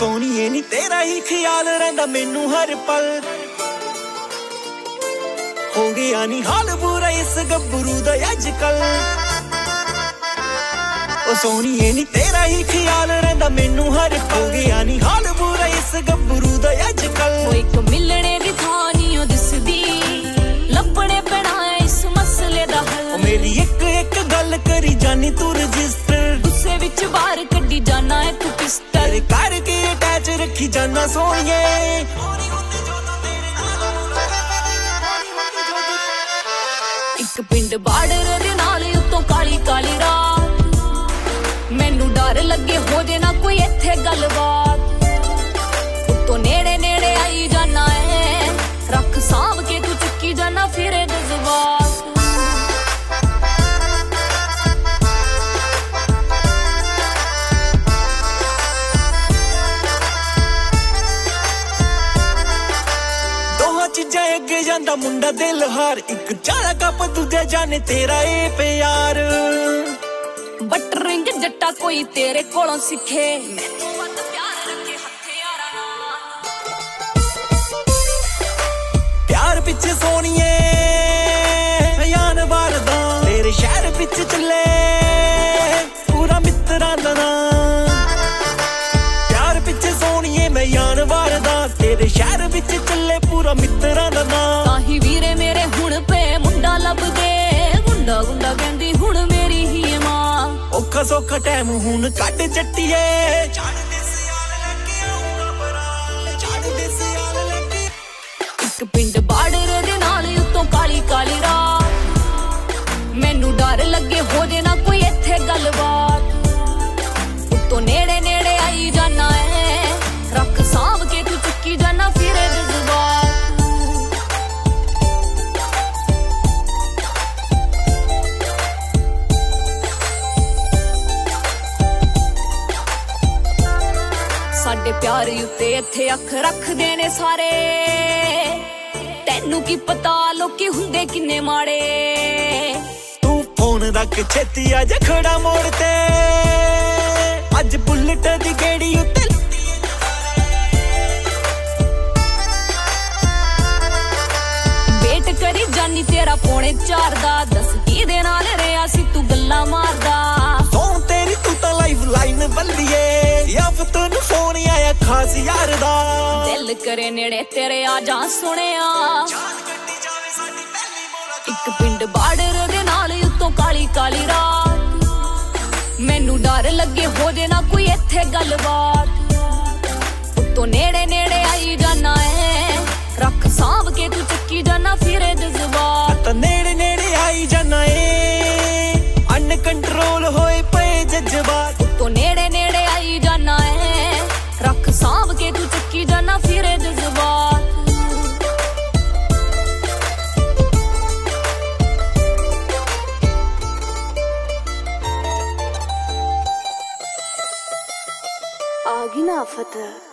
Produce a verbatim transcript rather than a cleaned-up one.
ਸੋਹਣੀਏ ਨੀ ਤੇਰਾ ਹੀ ਖਿਆਲ ਰਹਿੰਦਾ ਮੈਨੂੰ ਹਰ ਪਲ ਹੋ ਗਿਆ ਨੀ ਹਾਲ ਬੁਰਾ ਇਸ ਗੱਭਰੂ ਦਾ ਅੱਜ ਕੱਲ ਉਹ ਸੋਹਣੀਏ ਨੀ ਤੇਰਾ ਹੀ ਖਿਆਲ ਰਹਿੰਦਾ ਮੈਨੂੰ ਹਰ ਪਲ ਹੋ ਗਿਆ ਨੀ ਹਾਲ ਬੁਰਾ ਇਸ ਗੱਭਰੂ ਦਾ ਅੱਜ ਕੱਲ ਉਹ ਇੱਕ ਮਿਲਣੇ ਦੀ ਥਾਂ ਨੀ ਉਹ ਦਿਸਦੀ ਲੱਭਣੇ ਪੈਣਾ ਇਸ ਮਸਲੇ ਦਾ ਹੱਲ ਮੇਰੀ ਇੱਕ ਇੱਕ ਗੱਲ ਕਰੀ ਜਾਨੀ ਤੂੰ ਰਜਿਸਟਰ ਗੁੱਸੇ ਵਿੱਚ ਬਾਹਰ ਕੱਢੀ ਜਾਣਾ ਹੈ ਤੂੰ ਪਿਸਟਲ ਕਰਕੇ ਅਟੈਚ ਰੱਖੀ ਜਾਨਾ ਸੋਹਣੀਏ ਇੱਕ ਪਿੰਡ ਬਾਰਡਰ ਦੇ ਨਾਲ ਉੱਤੋਂ ਕਾਲੀ ਕਾਲੀ ਰਾਤ ਮੈਨੂੰ ਡਰ ਲੱਗੇ ਹੋ ਜੇ ਨਾ ਕੋਈ ਇੱਥੇ ਗੱਲਬਾਤ ਉੱਤੋਂ ਨੇੜੇ ਨੇੜੇ ਆਈ ਜਾਣਾ ਹੈ ਰੱਖ ਸਾਂਭ ਕੇ ਤੂੰ ਚੁੱਕੀ ਜਾਣਾ ਫਿਰੇ ਜਜ਼ਬਾਤ ਚੀਜ਼ਾਂ ਅੱਗੇ ਜਾਂਦਾ ਮੁੰਡਾ ਦਿਲ ਹਾਰ ਇੱਕ ਚਾਲਾ ਕੱਪ ਦੂਜਾ ਜਾਣੇ ਤੇਰਾ ਏ ਪਿਆਰ ਬਟਰਿੰਗ ਜੱਟਾ ਕੋਈ ਤੇਰੇ ਕੋਲੋਂ ਸਿੱਖੇ ਮੈਨੂੰ ਵੱਧ ਪਿਆਰ ਰੱਖੇ ਹਥਿਆਰਾਂ ਨਾਲ ਪਿਆਰ ਪਿੱਛੇ ਸੋਹਣੀਏ ਬਿਆਨ ਵਾਰਦਾ ਤੇਰੇ ਸ਼ਹਿਰ ਵਿੱਚ ਚੱਲੇ ਪੂਰਾ ਮਿੱਤਰਾਂ ਦਾ ਨਾਂ ਪਿਆਰ ਪਿੱਛੇ ਸੋਹਣੀਏ ਮੈਂ ਯਾਨ ਵਾਰਦਾ ਤੇਰੇ ਸ਼ਹਿਰ ਵਿੱਚ ਚੱਲੇ ਪੂਰਾ ਮਿੱਤਰਾਂ ਦਾ ਨਾਂ ਤਾਂ ਹੀ ਵੀਰੇ ਮੇਰੇ ਹੁਣ ਪੇ ਮੁੰਡਾ ਲੱਭਦੇ ਗੁੰਡਾ ਗੁੰਡਾ ਕਹਿੰਦੀ ਹੁਣ ਮੇਰੀ ਹੀ ਮਾਂ ਔਖਾ ਸੌਖਾ ਟਾਈਮ ਹੁਣ ਕੱਢ ਜੱਟੀਏ ਛੱਡ ਦੇ ਸਿਆਲ ਲੈ ਕੇ ਆਉਂਗਾ ਬਰਾ ਛੱਡ ਦੇ ਸਿਆਲ ਲੈ ਕੇ ਇੱਕ ਪਿੰਡ ਬਾਰਡਰ ਦੇ ਨਾਲ ਉੱਤੋਂ ਕਾਲੀ ਕਾਲੀ ਰਾਤ ਮੈਨੂੰ ਡਰ ਲੱਗੇ ਹੋ ਜੇ ਨਾ ਕੋਈ ਇੱਥੇ ਗੱਲਬਾਤ ਉੱਤੋਂ ਨੇੜੇ ਨੇੜੇ ਆਈ ਜਾਣਾ ਹੈ ਰੱਖ ਸਾਂਭ ਕੇ ਤੂੰ ਚੁੱਕੀ ਜਾਣਾ ਫਿਰੇ ਜਜ਼ਬਾਤ ਸਾਡੇ ਪਿਆਰ ਉੱਤੇ ਇੱਥੇ ਅੱਖ ਰੱਖਦੇ ਨੇ ਸਾਰੇ ਤੈਨੂੰ ਕੀ ਪਤਾ ਲੋਕੀ ਹੁੰਦੇ ਕਿੰਨੇ ਮਾੜੇ ਤੂੰ ਫੋਨ ਰੱਖ ਛੇਤੀ ਆ ਜਾ ਖੜਾ ਮੋੜ ਤੇ ਅੱਜ ਬੁਲਟ ਦੀ ਗੇੜੀ ਉੱਤੇ ਵੇਟ ਕਰੀ ਜਾਨੀ ਤੇਰਾ ਪੌਣੇ ਚਾਰ ਦਾ ਦੱਸ ਕਿਹਦੇ ਨਾਲ ਰਿਆ ਸੀ ਤੂੰ ਗੱਲਾਂ ਮਾਰਦਾ ਸੋਹਣ ਤੇਰੀ ਤੂੰ ਤਾਂ ਲਾਈਫ ਲਾਈਨ ਬੱਲੀਏ ਯਾਫ ਤੈਨੂੰ ਫੋਨ ਆਇਆ ਖਾਸ ਯਾਰ ਦਾ ਦਿਲ ਕਰੇ ਨੇੜੇ ਤੇਰੇ ਆ ਜਾ ਸੁਣਿਆ ਇੱਕ ਪਿੰਡ ਬਾਰਡਰ ਦੇ ਨਾਲ ਉੱਤੋਂ ਕਾਲੀ ਕਾਲੀ ਰਾਤ ਮੈਨੂੰ ਡਰ ਲੱਗੇ ਹੋ ਜੇ ਨਾ ਕੋਈ ਇੱਥੇ ਗੱਲਬਾਤ ਉੱਤੋਂ ਨੇੜੇ ਨੇੜੇ ਆਈ ਜਾਣਾ ਹੈ ਰੱਖ ਸਾਂਭ ਕੇ ਤੂੰ ਚੁੱਕੀ ਜਾਣਾ ਫਿਰੇ ਜਜ਼ਬਾਤ ਤਾਂ ਨੇੜੇ ਨੇੜੇ ਆਈ ਜਾਣਾ ਏ ਅਨ ਕੰਟਰੋਲ ਹੋਏ ਪਏ ਜਜ਼ਬਾਤ ਉੱਤੋਂ ਨੇੜੇ ਨੇੜੇ ਆਈ ਜਾਣਾ ਹੈ ਰੱਖ ਸਾਂਭ ਕੇ ਤੂੰ ਚੁੱਕੀ ਜਾਣਾ ਫਿਰੇ ਜਜ਼ਬਾਤ आगी ना फतह